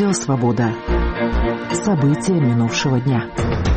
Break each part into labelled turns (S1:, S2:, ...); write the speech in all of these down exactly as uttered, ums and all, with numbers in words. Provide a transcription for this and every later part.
S1: Радио «Свобода». События минувшего дня.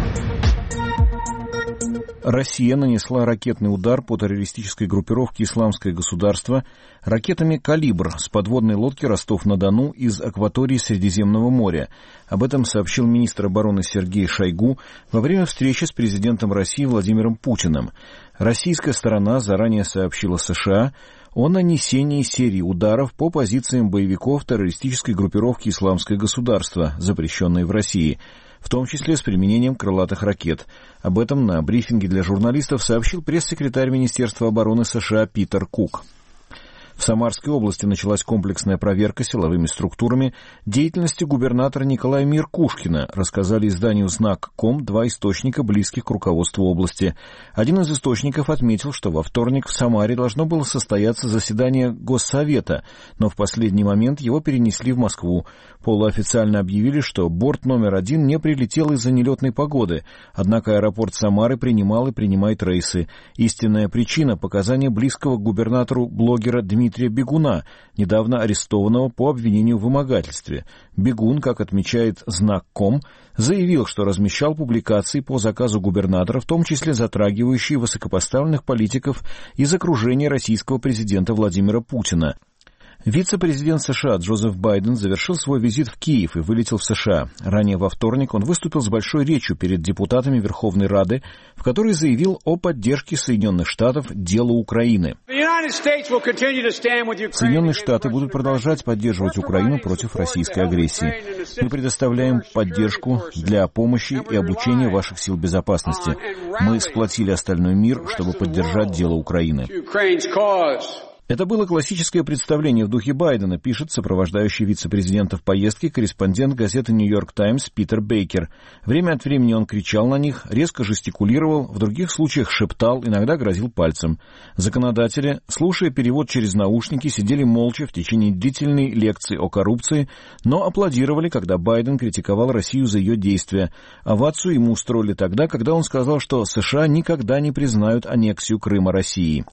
S2: Россия нанесла ракетный удар по террористической группировке «Исламское государство» ракетами «Калибр» с подводной лодки «Ростов-на-Дону» из акватории Средиземного моря. Об этом сообщил министр обороны Сергей Шойгу во время встречи с президентом России Владимиром Путиным. Российская сторона заранее сообщила США о нанесении серии ударов по позициям боевиков террористической группировки «Исламское государство», запрещенной в России, в том числе с применением крылатых ракет. Об этом на брифинге для журналистов сообщил пресс-секретарь Министерства обороны США Питер Кук. В Самарской области началась комплексная проверка силовыми структурами деятельности губернатора Николая Меркушкина, рассказали изданию знак точка ком два источника, близких к руководству области. Один из источников отметил, что во вторник в Самаре должно было состояться заседание Госсовета, но в последний момент его перенесли в Москву. Полуофициально объявили, что борт номер один не прилетел из-за нелетной погоды, однако аэропорт Самары принимал и принимает рейсы. Истинная причина — показания близкого к губернатору блогера Дмитрия Бегуна, недавно арестованного по обвинению в вымогательстве. Бегун, как отмечает знак точка ком, заявил, что размещал публикации по заказу губернатора, в том числе затрагивающие высокопоставленных политиков из окружения российского президента Владимира Путина. Вице-президент США Джозеф Байден завершил свой визит в Киев и вылетел в США. Ранее во вторник он выступил с большой речью перед депутатами Верховной Рады, в которой заявил о поддержке Соединенных Штатов делу Украины. Соединенные Штаты будут продолжать поддерживать Украину против российской агрессии. Мы предоставляем поддержку для помощи и обучения ваших сил безопасности. Мы сплотили остальной мир, чтобы поддержать дело Украины. Это было классическое представление в духе Байдена, пишет сопровождающий вице-президента в поездке корреспондент газеты «Нью-Йорк Таймс» Питер Бейкер. Время от времени он кричал на них, резко жестикулировал, в других случаях шептал, иногда грозил пальцем. Законодатели, слушая перевод через наушники, сидели молча в течение длительной лекции о коррупции, но аплодировали, когда Байден критиковал Россию за ее действия. Овацию ему устроили тогда, когда он сказал, что США никогда не признают аннексию Крыма России.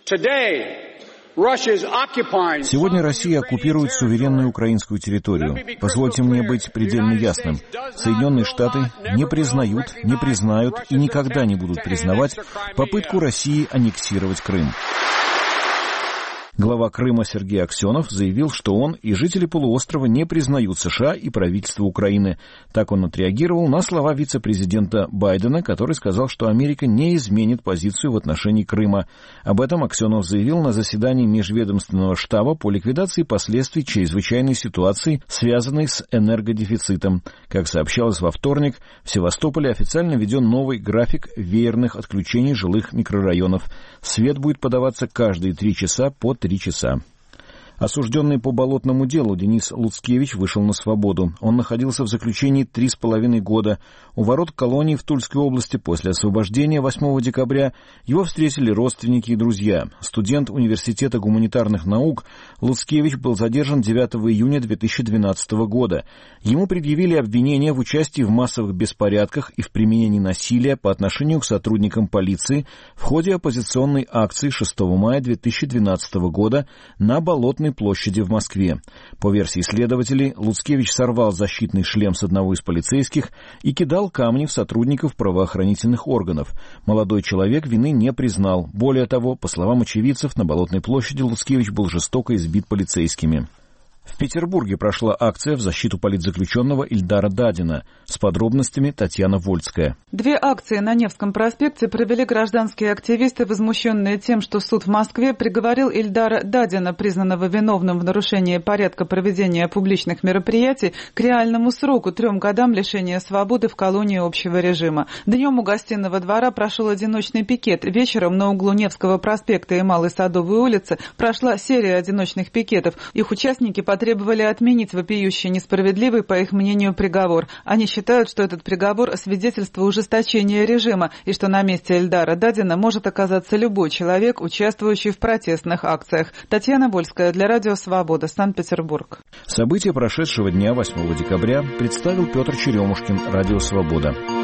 S2: Сегодня Россия оккупирует суверенную украинскую территорию. Позвольте мне быть предельно ясным. Соединенные Штаты не признают, не признают и никогда не будут признавать попытку России аннексировать Крым. Глава Крыма Сергей Аксенов заявил, что он и жители полуострова не признают США и правительство Украины. Так он отреагировал на слова вице-президента Байдена, который сказал, что Америка не изменит позицию в отношении Крыма. Об этом Аксенов заявил на заседании межведомственного штаба по ликвидации последствий чрезвычайной ситуации, связанной с энергодефицитом. Как сообщалось во вторник, в Севастополе официально введен новый график веерных отключений жилых микрорайонов. Свет будет подаваться каждые три часа по три часа. Осужденный по болотному делу Денис Луцкевич вышел на свободу. Он находился в заключении три с половиной года. У ворот колонии в Тульской области после освобождения восьмого декабря его встретили родственники и друзья. Студент Университета гуманитарных наук Луцкевич был задержан девятого июня две тысячи двенадцатого года. Ему предъявили обвинения в участии в массовых беспорядках и в применении насилия по отношению к сотрудникам полиции в ходе оппозиционной акции шестого мая две тысячи двенадцатого года на Болотной площади в Москве. По версии следователей, Луцкевич сорвал защитный шлем с одного из полицейских и кидал камни в сотрудников правоохранительных органов. Молодой человек вины не признал. Более того, по словам очевидцев, на Болотной площади Луцкевич был жестоко избит полицейскими. В Петербурге прошла акция в защиту политзаключенного Ильдара Дадина. С подробностями Татьяна Вольская.
S3: Две акции на Невском проспекте провели гражданские активисты, возмущенные тем, что суд в Москве приговорил Ильдара Дадина, признанного виновным в нарушении порядка проведения публичных мероприятий, к реальному сроку трем годам лишения свободы в колонии общего режима. Днем у Гостиного двора прошел одиночный пикет. Вечером на углу Невского проспекта и Малой Садовой улицы прошла серия одиночных пикетов. Их участники потребовали отменить вопиющий несправедливый, по их мнению, приговор. Они считают, что этот приговор – свидетельство ужесточения режима, и что на месте Ильдара Дадина может оказаться любой человек, участвующий в протестных акциях. Татьяна Вольская для Радио Свобода, Санкт-Петербург.
S2: События прошедшего дня, восьмого декабря, представил Петр Черемушкин, Радио Свобода.